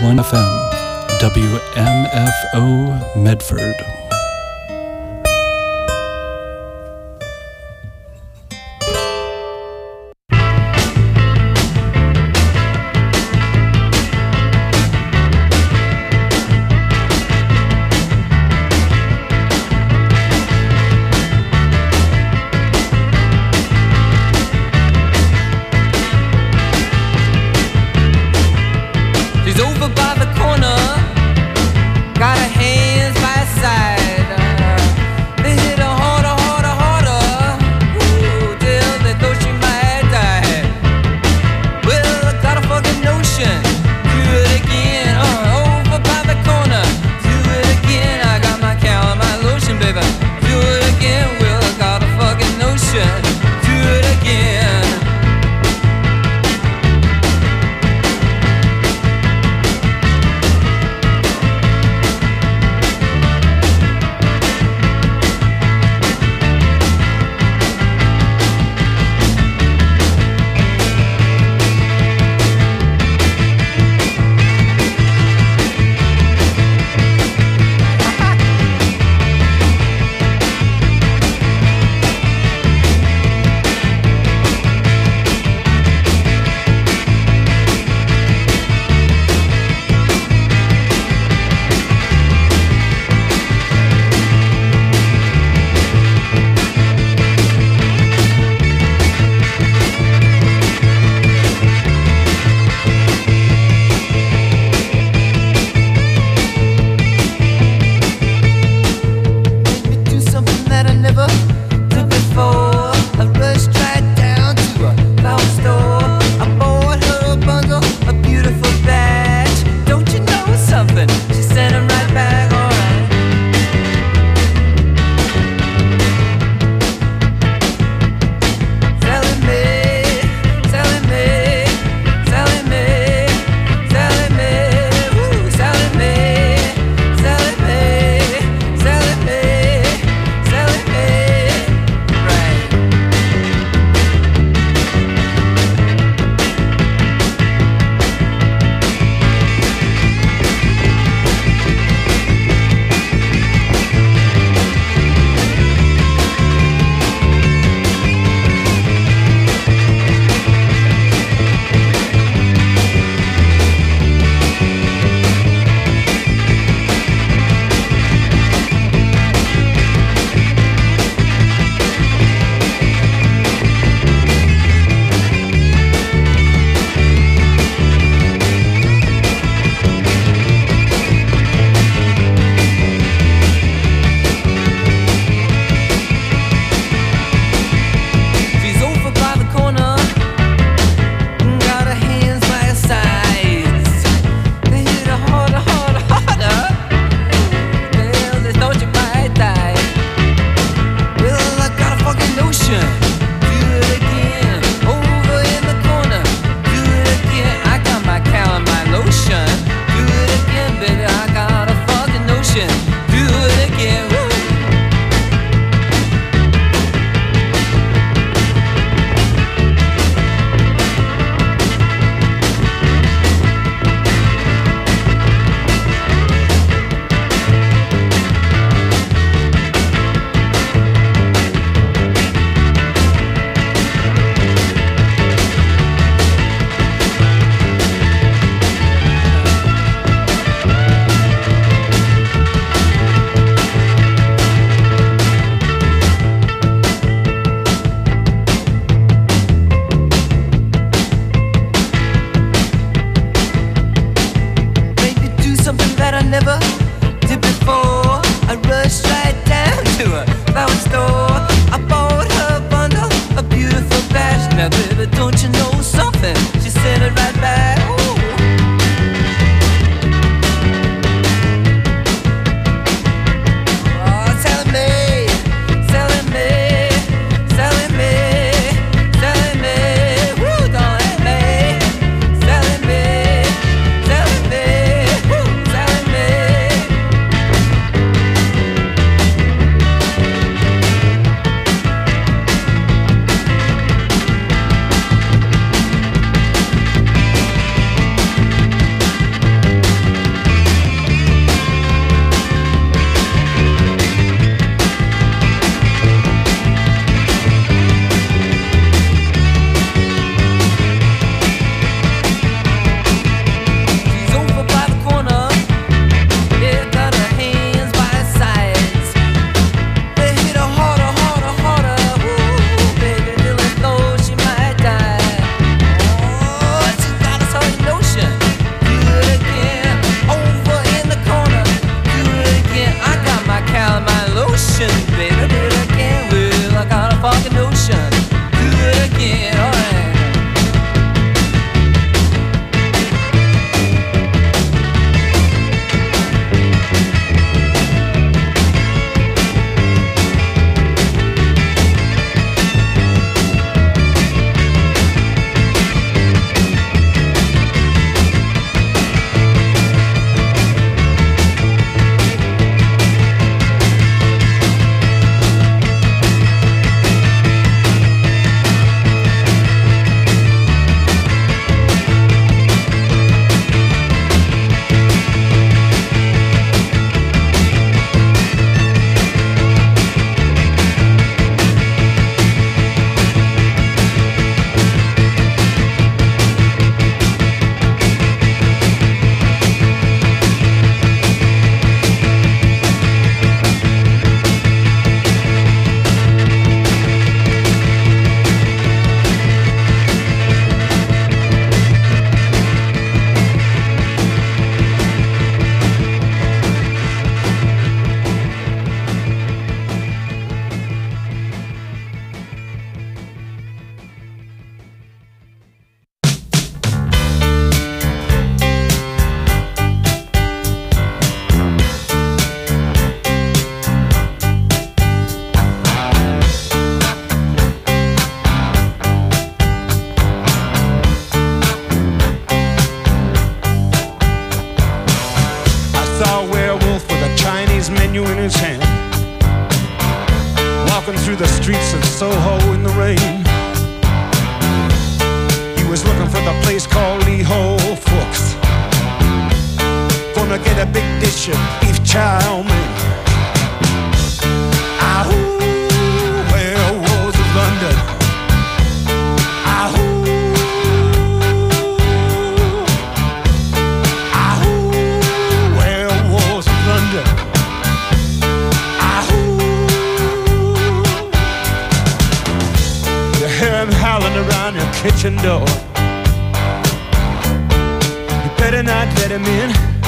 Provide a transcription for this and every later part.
FM, WMFO Medford. streets of Soho in the rain. He was looking for the place called Leho Fooks. Gonna get a big dish of beef chow mein. Ahoo, werewolves of London. Ahoo, ahoo, werewolves of London. Ahoo, you hear him howling around your kitchen door. You better not let him in.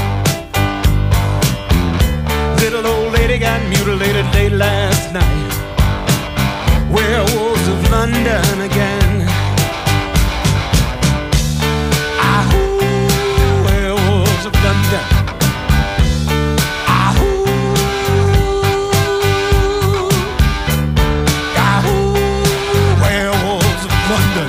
Little old lady got mutilated late last night. Werewolves of London again. Ahoo, werewolves of London. Ahoo, ahoo, werewolves of London.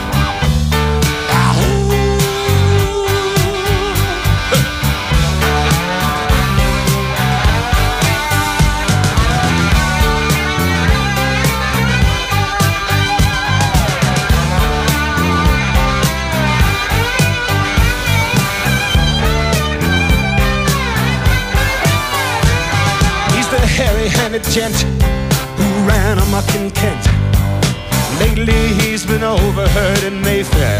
Hairy-handed gent who ran amok in Kent. Lately he's been overheard in Mayfair.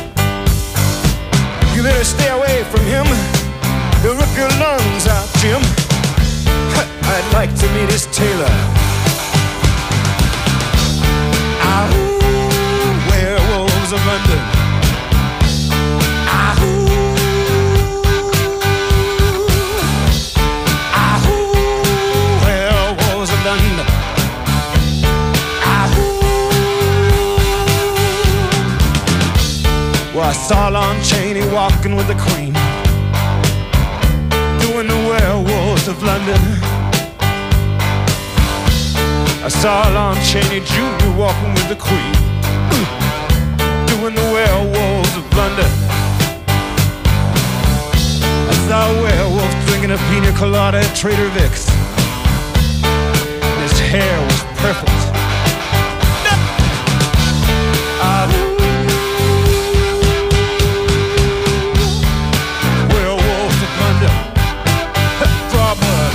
You better stay away from him. He'll rip your lungs out, Jim. I'd like to meet his tailor. Ahoo, werewolves of London. Ahoo, London. Ahoo. Well, I saw Lon Chaney walking with the Queen, doing the werewolves of London. I saw Lon Chaney Jr. walking with the Queen, doing the werewolves of London. I saw a werewolf drinking a pina colada at Trader Vic's. His hair was perfect. Werewolves of London. Draw blood.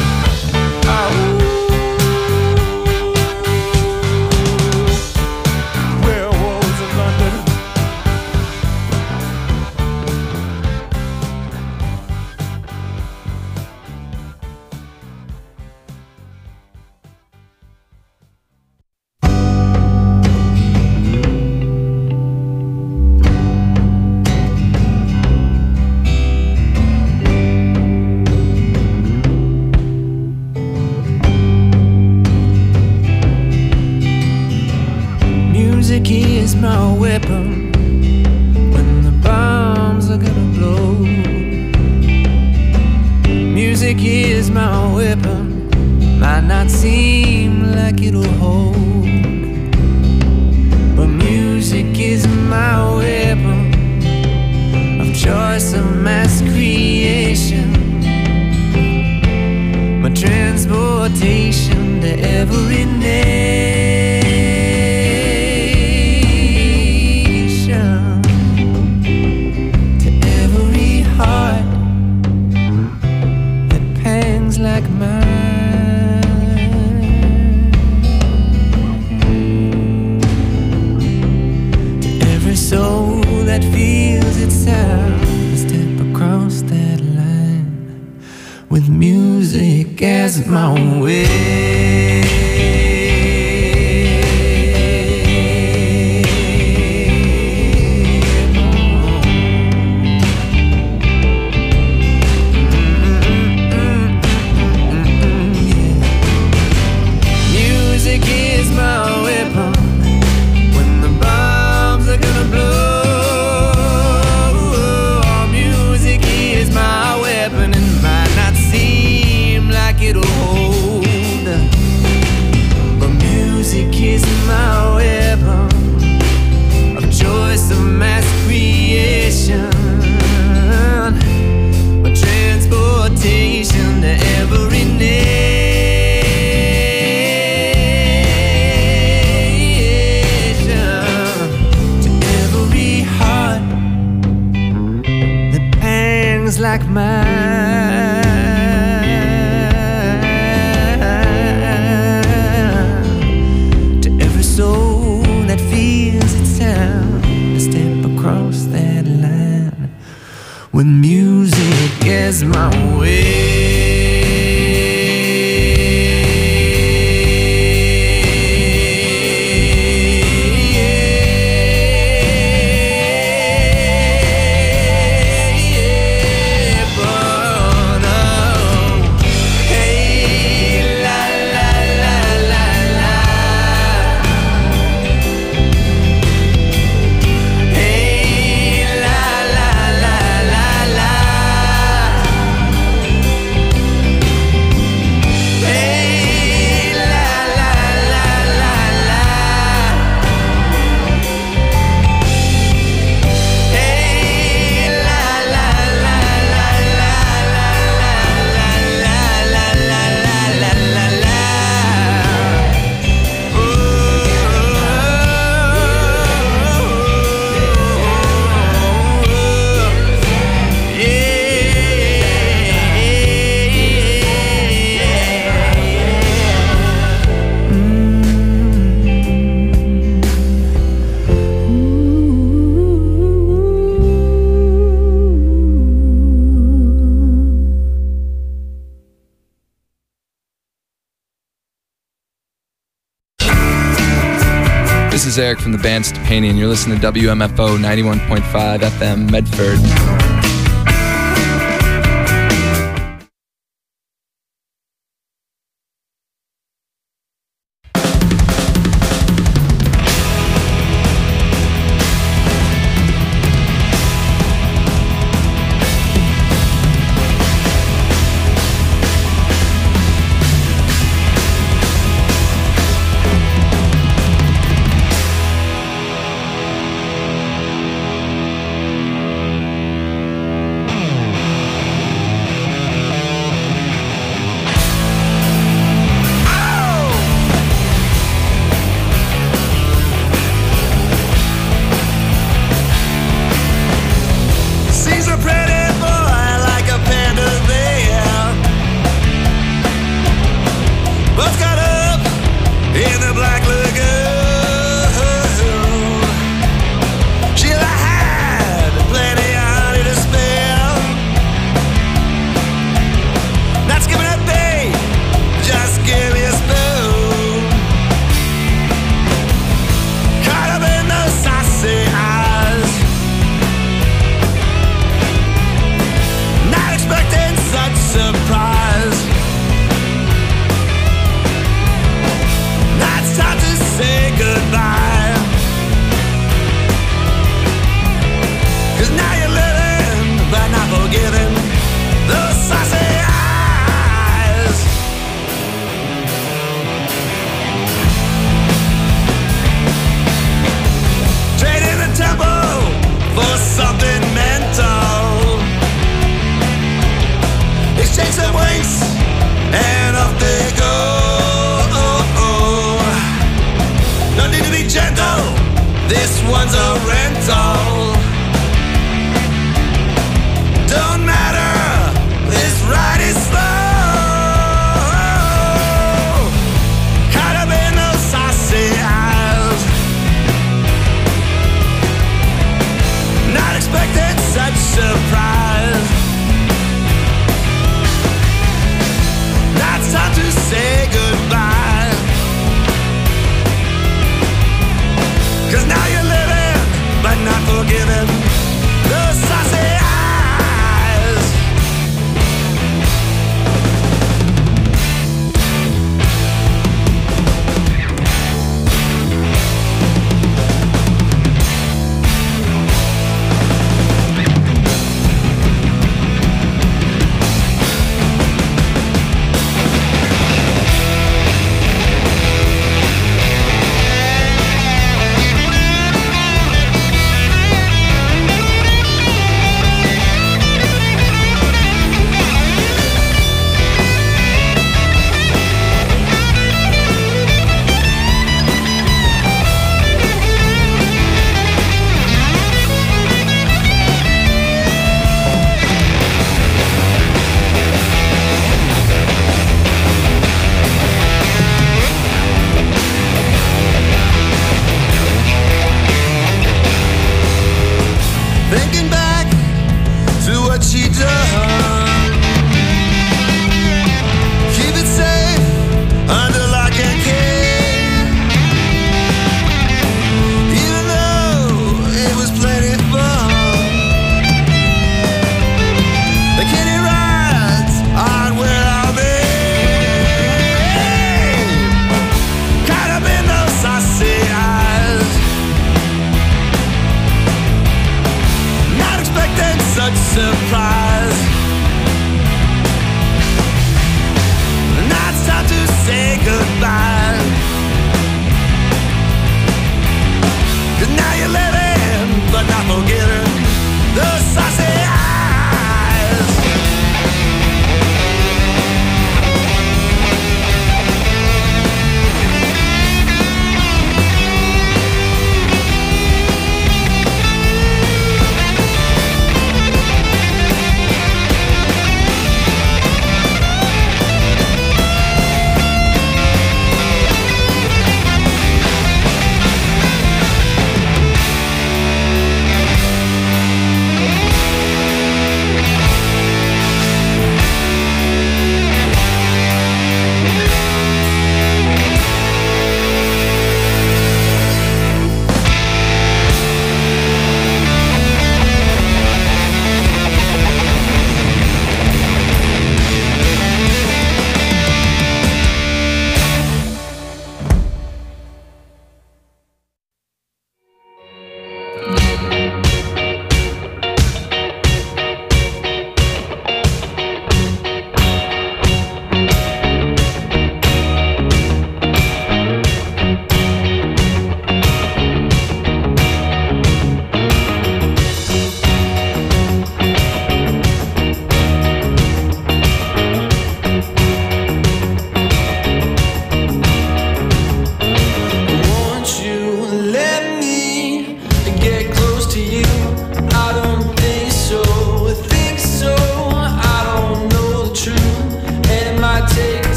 Werewolves of London. Music is my weapon when the bombs are gonna blow. Music is my weapon, might not seem like it'll hold, but music is my weapon of choice, of mass creation, my transportation to every nation. Like mine, to every soul that feels its sound, step across that line with music as my way. It'll hold to every soul that feels its time to step across that line when music is my way. This is Eric from the band Stepani, and you're listening to WMFO 91.5 FM Medford. This one's a rental. Don't matter, this ride is slow. Caught up in those saucy eyes, not expecting such surprise. Now it's time to say goodbye. 'Cause now you're living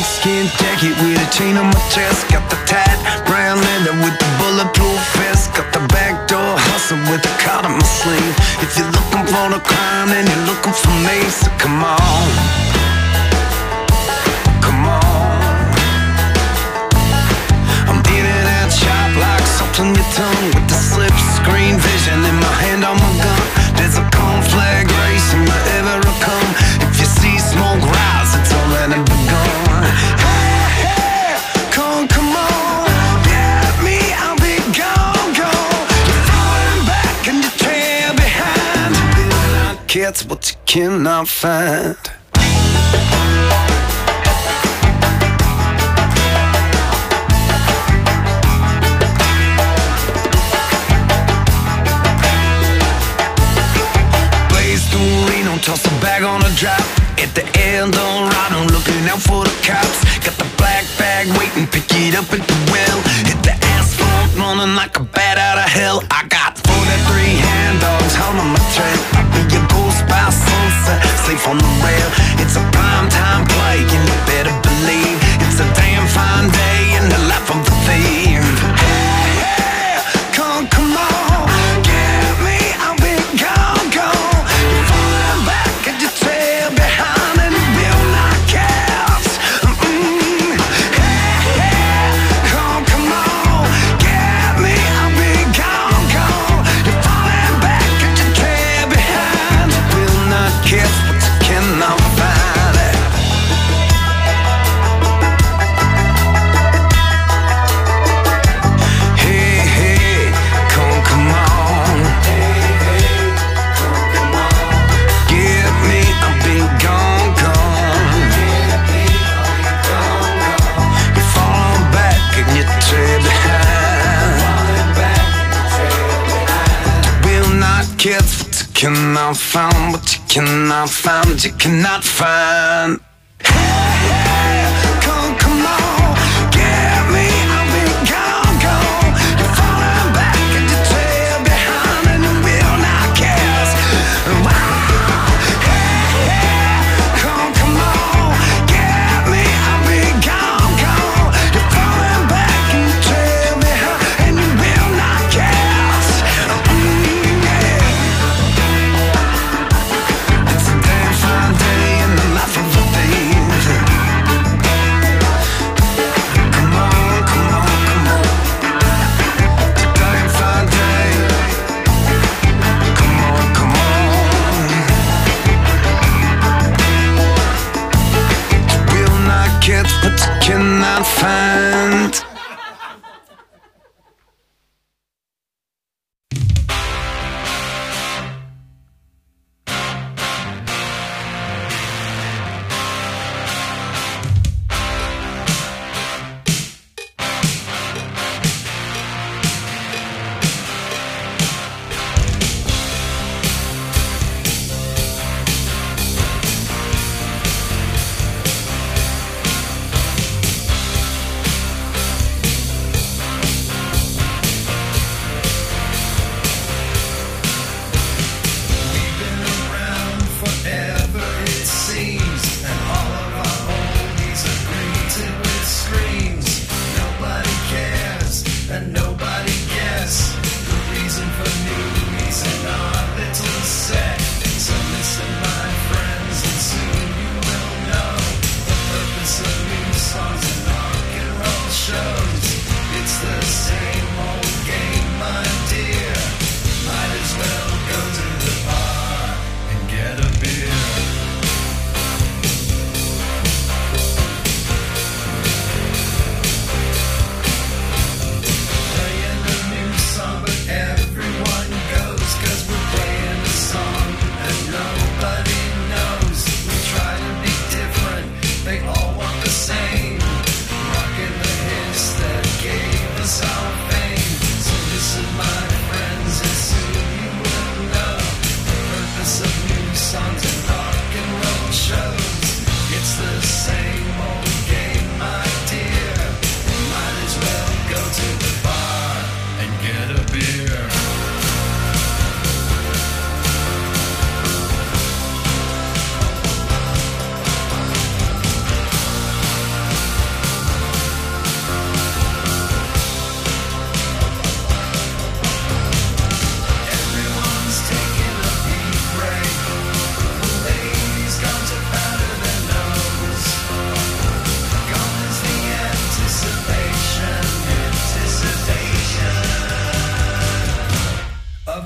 snakeskin jacket with a chain on my chest. Got the tight brown leather with the bulletproof vest. Got the backdoor hustle with the card on my sleeve. If you're looking for the crime, then you're looking for me. So come on, come on. I'm in and out sharp like salt on your tongue, with the slip screen vision in my hand on my gun. There's a conflag racing wherever I come. If you see smoke rise, it's already begun. Hey, hey, come on, get me, I'll be gone, gone. You're falling back and you trail behind. You're not kids, what you cannot find. Toss a bag on a drop at the end on right. I'm looking out for the cops. Got the black bag waiting, pick it up at the well. Hit the asphalt running like a bat out of hell. I got 43 hand dogs holding my trail. I'll be your ghost by sunset, safe on the rail. It's a prime time play, and you better believe it's a damn fine day in the life of the thief. Hey, hey, come on, get me, I'll be gone, gone. Kids, what you cannot find, what you cannot find, you cannot find. Hey, hey, come on, get me, I'll be gone, gone. You're falling back and you trail behind, and you will not guess. Wow. Hey, hey, come on, get me, I'll be gone, gone. You're falling back and you trail behind, and you will not guess. It's a damn fine day in the life of a thief.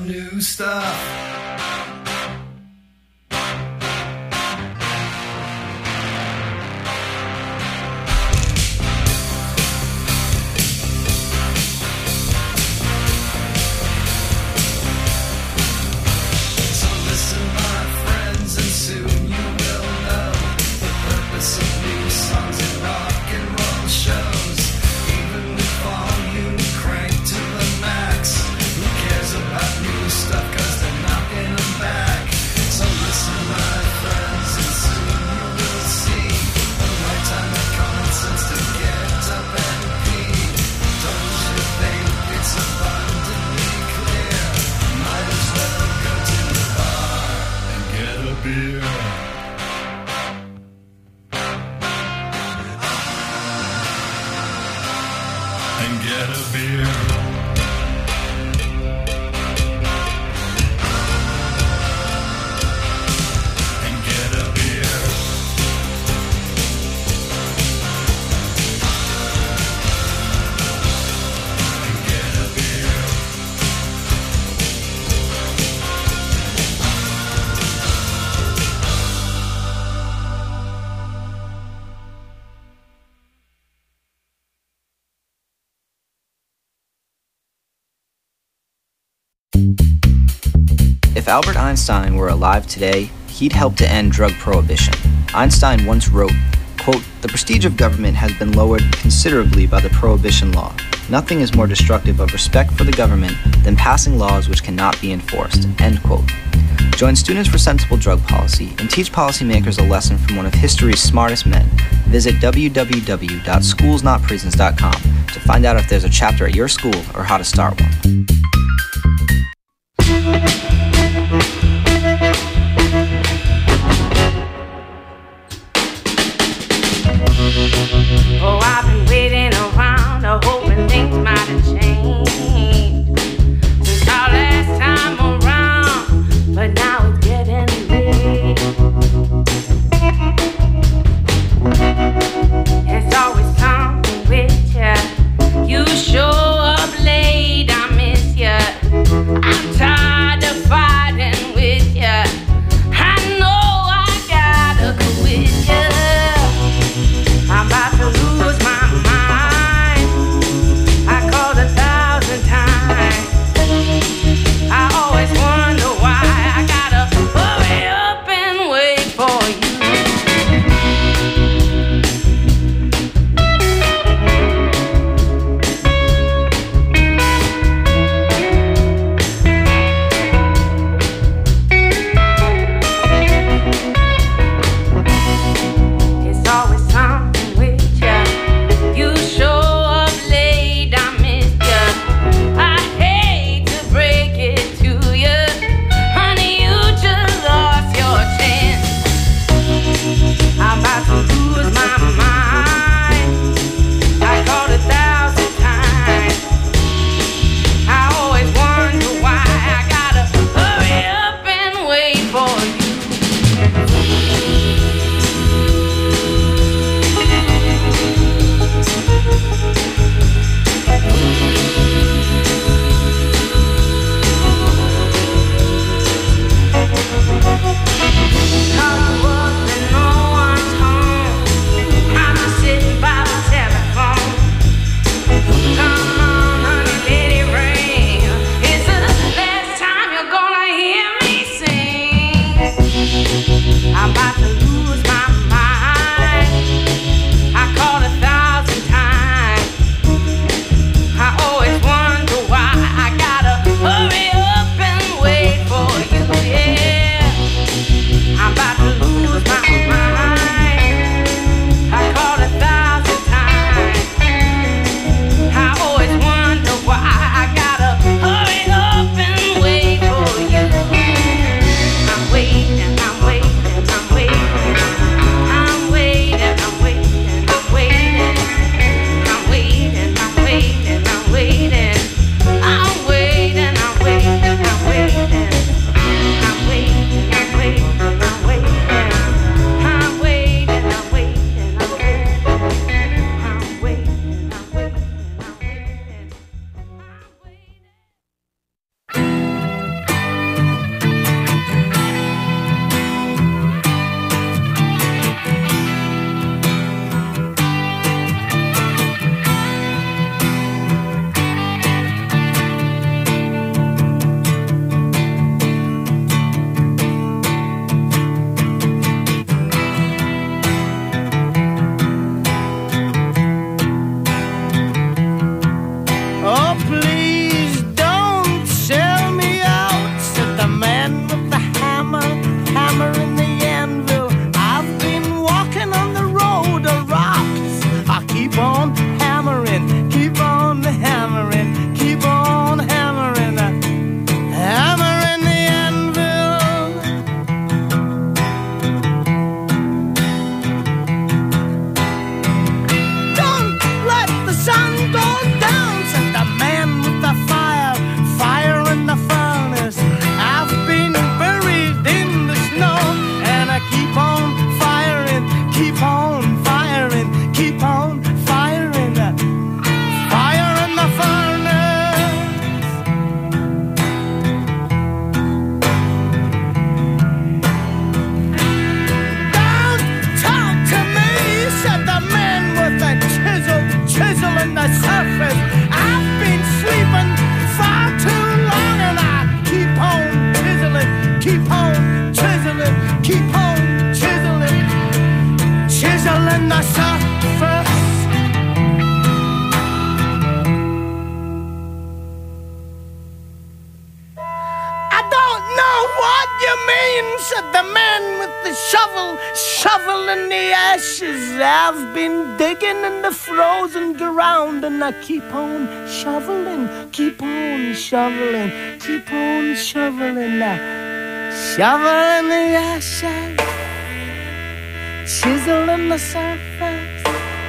new stuff. If Albert Einstein were alive today, he'd help to end drug prohibition. Einstein once wrote, quote, "The prestige of government has been lowered considerably by the prohibition law. Nothing is more destructive of respect for the government than passing laws which cannot be enforced," end quote. Join Students for Sensible Drug Policy and teach policymakers a lesson from one of history's smartest men. Visit www.schoolsnotprisons.com to find out if there's a chapter at your school or how to start one. Oh, I've been waiting around, hoping things might have changed since our last time around, but now it's getting late. It's always something with you. You show up late, I miss you mean? Said the man with the shovel, shoveling the ashes. I've been digging in the frozen ground, and I keep on shoveling, keep on shoveling, keep on shoveling. Shoveling the ashes, chiseling the surface,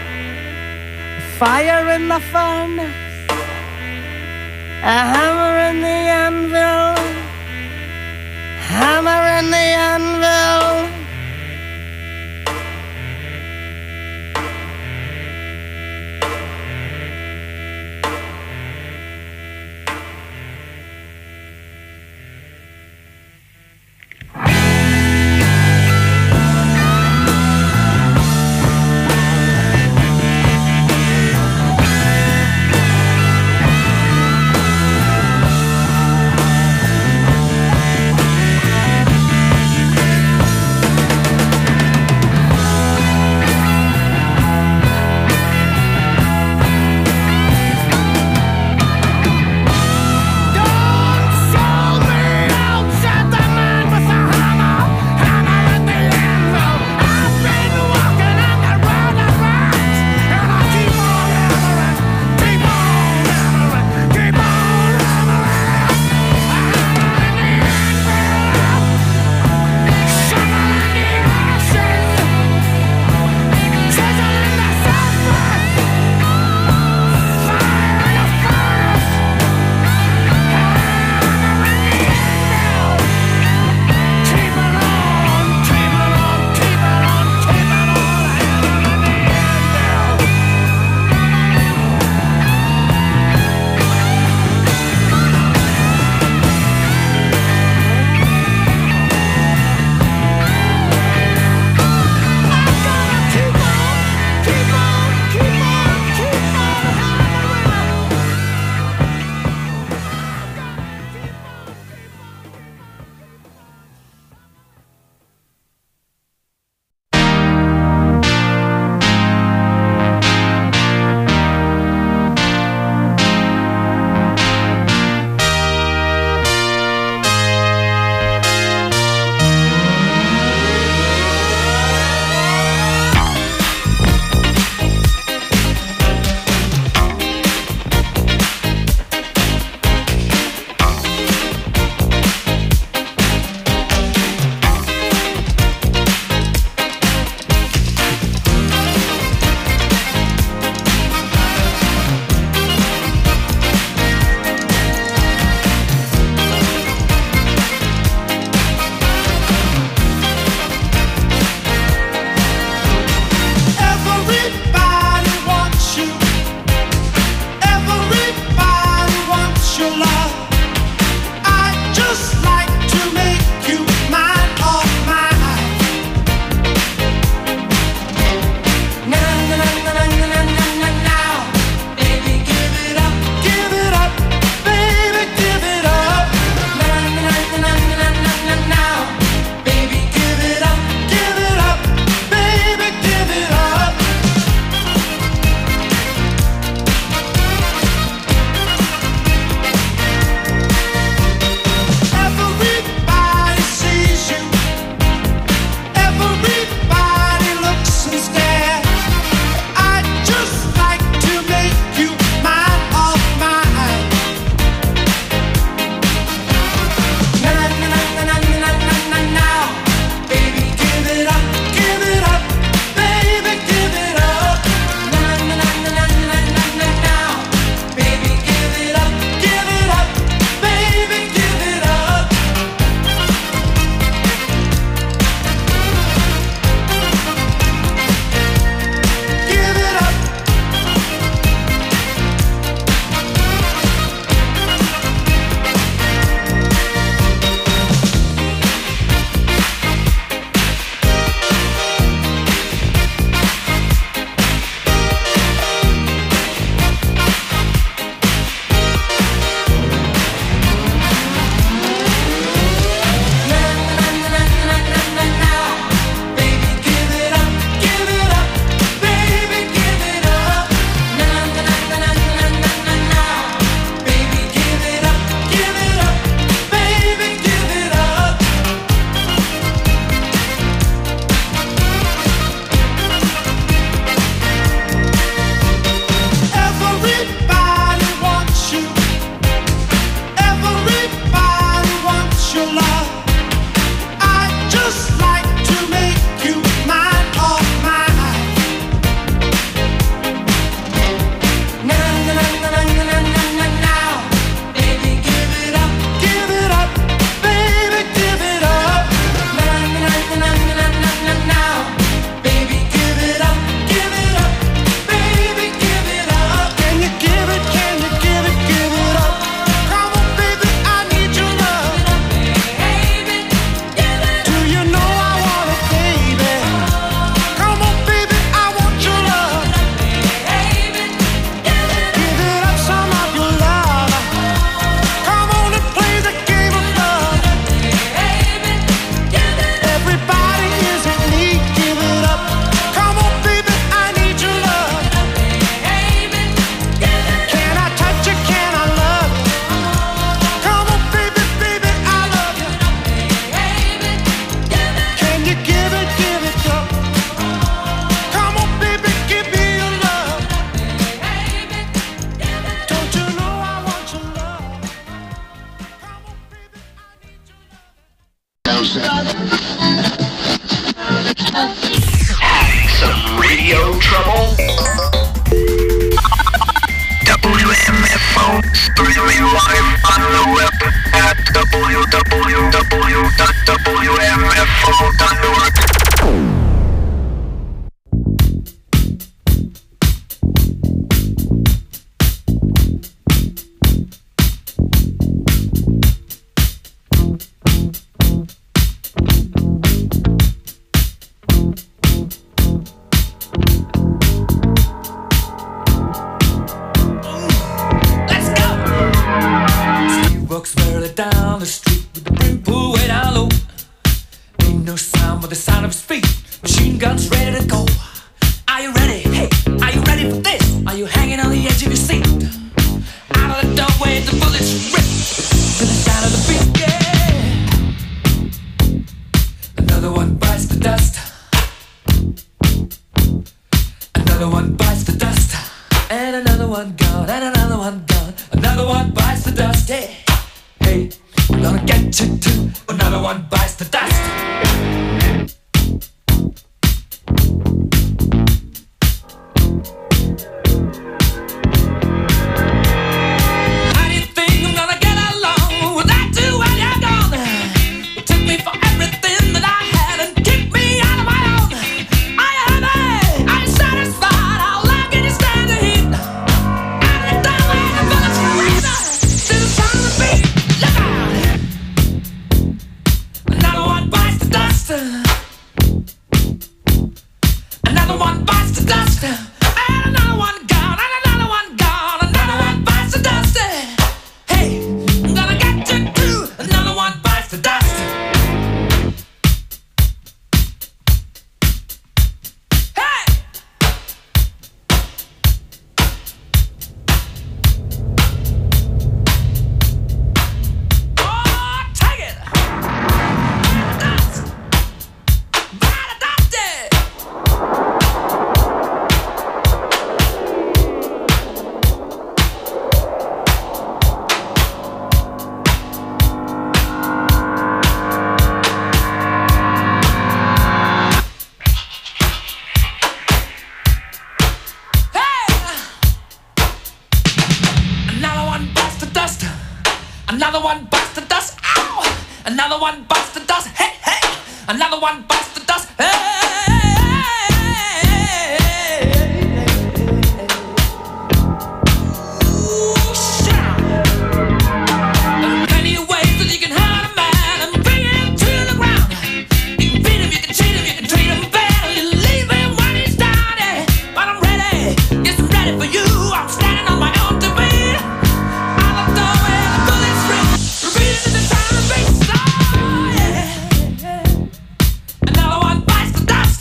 fire in the furnace, a hammer in the anvil, hammer in the anvil. Having some radio trouble? WMFO, streaming live on the web at www.wmfo.org. Down the street with the brim pulled way down low. Ain't no sound but the sound of his feet. Machine guns ready to go. Are you ready? Hey, are you ready for this? Are you hanging on the edge of your seat? Out of the doorway, the bullets rip to the sound of the beat. Yeah. Another one bites the dust. Another one bites the dust. And another one gone. And another one gone. Another one bites the dust. Yeah. Hey, I'm gonna get you too. Another one bites the dust. How do you think I'm gonna get along without you when you're gone? You took me for everything that I had and kicked me out of my own. Are you happy? Are you satisfied? How long can you stand the heat? Out of the doorway, the bullets rain to the sound of the beat. Another one bites the dust. Another one bites the dust. And another one gone. And another one gone. Another one bites the dust. Hey, I'm gonna get you too. Another one bites the dust. Hey! Oh, take it! Dust! By the dust! Another one bites the dust. Another one bites the dust. Ow! Another one bites the dust. Hey, hey! Another one bites the dust. Hey! Ooh, shout! There are plenty of ways that you can hurt a man and bring him to the ground. You can beat him, you can cheat him, you can treat him bad, or you leave him when he's down. Yeah. But I'm ready, yes, I'm ready for you. I'm standing on my own to beat. Out the doorway, the bullets rip, repeating in the sound of the beat. Oh, yeah. Another one bites the dust.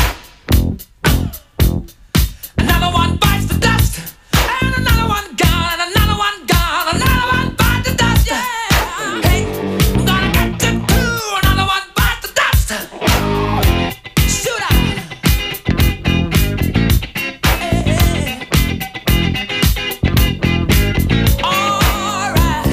Another one bites the dust. And another one gone. And another one gone. Another one bites the dust. Yeah. Hey, I'm gonna get you too. Another one bites the dust. Shoot out. Hey. All right.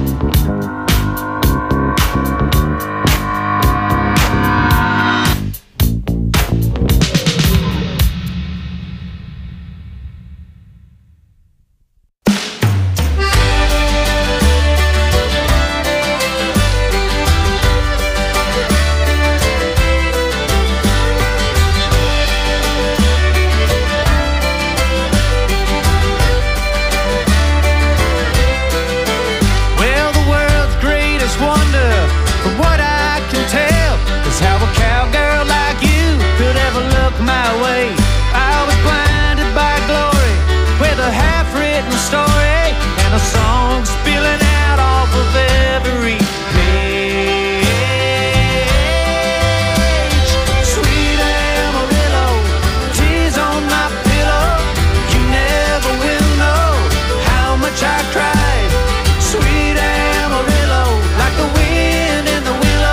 Well, the world's greatest wonder, from what I can tell, is how a cowgirl like you could ever look my way. I was blinded by glory, with a half-written story and a song spilling out off of every page. Sweet Amarillo, tears on my pillow. You never will know how much I cried. Sweet Amarillo, like the wind in the willows.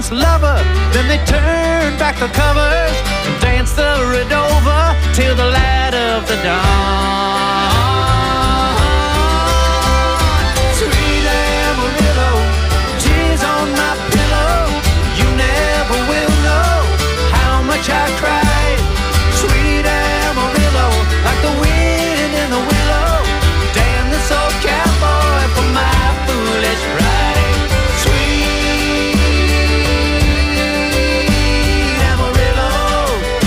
last lover. Then they turn back the covers and dance the red over till the light of the dawn. Sweet Amarillo, tears on my pillow. You never will know how much I cried. Sweet Amarillo, like the wind in the willow. Damn this old cowboy for my foolish pride. Sweet Amarillo.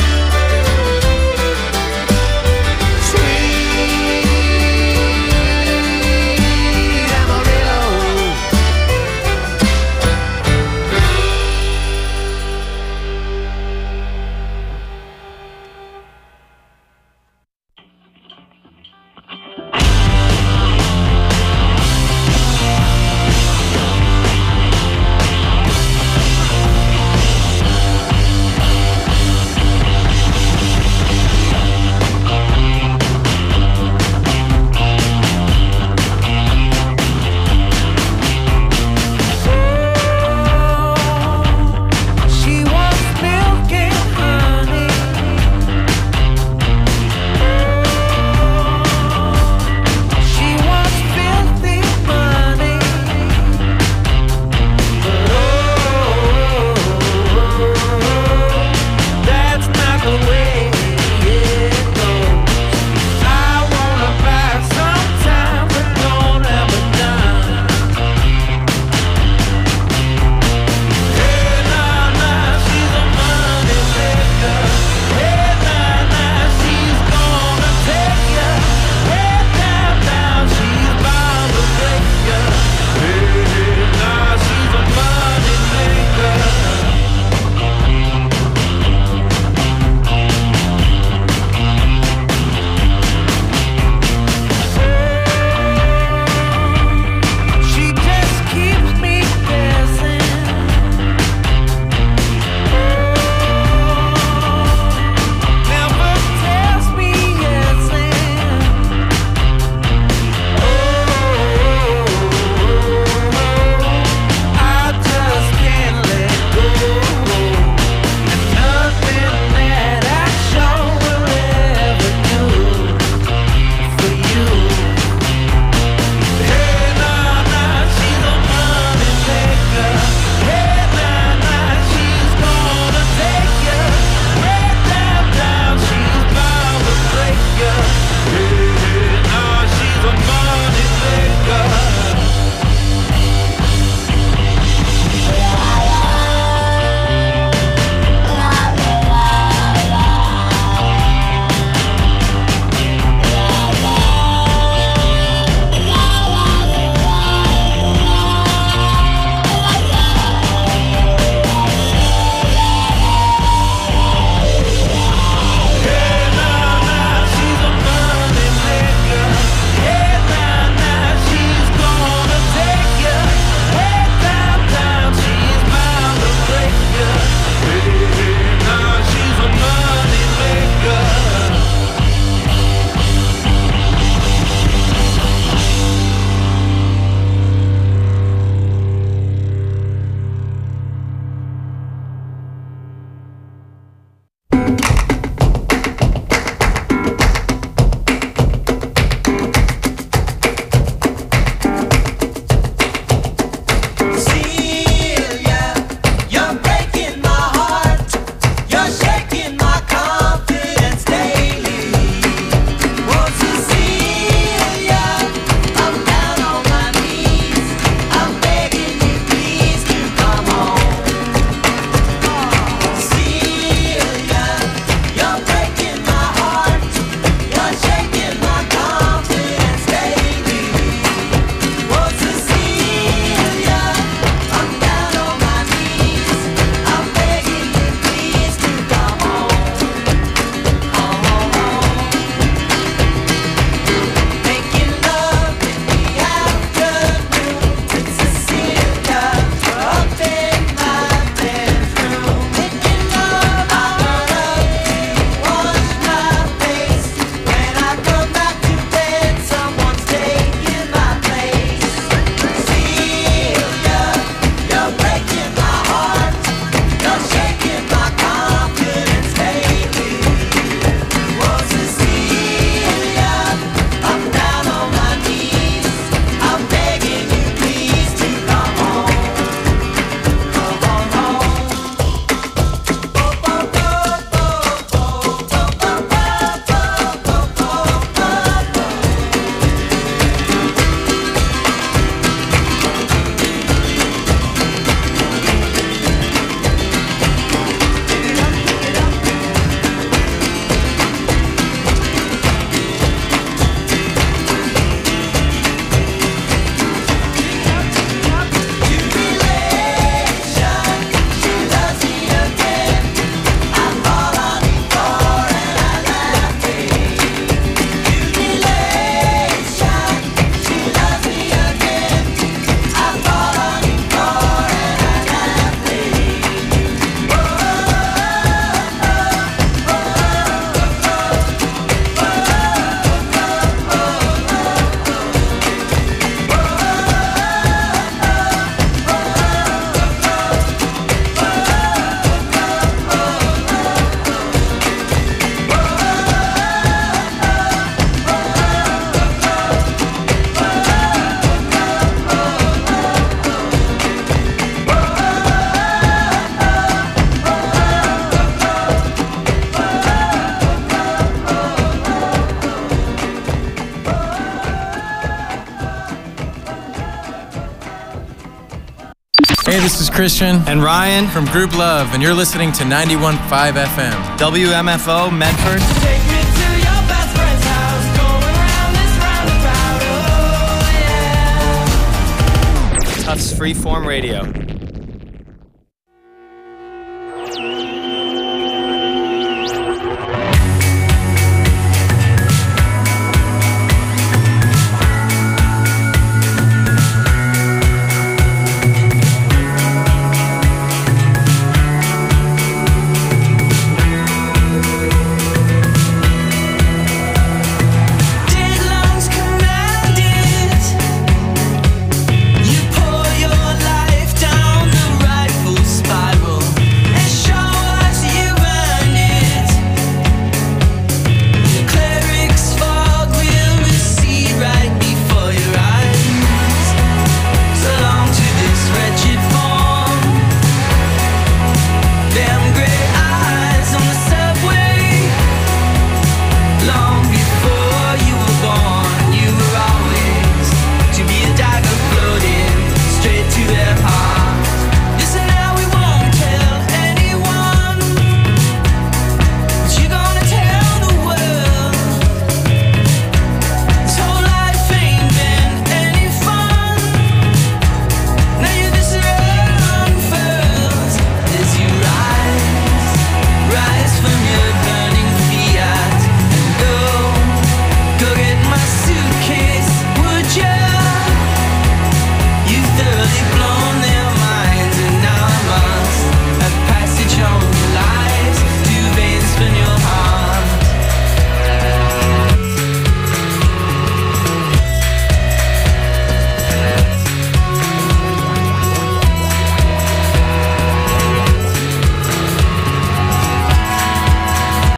this is Christian and Ryan from Group Love, and you're listening to 91.5 FM. WMFO Medford. Take me to your best friend's house, going round this roundabout, oh yeah. Tufts Freeform Radio.